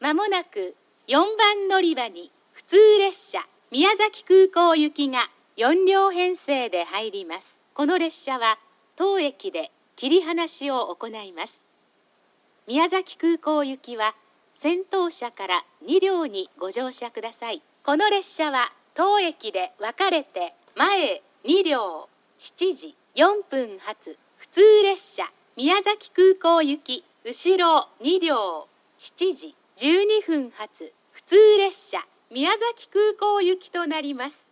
まもなく4番乗り場に普通列車宮崎空港行きが4両編成で入ります。この列車は当駅で切り離しを行います。宮崎空港行きは先頭車から2両にご乗車ください。この列車は当駅で分かれて前2両7時4分発普通列車宮崎空港行き、後ろ2両7時12分発普通列車宮崎空港行きとなります。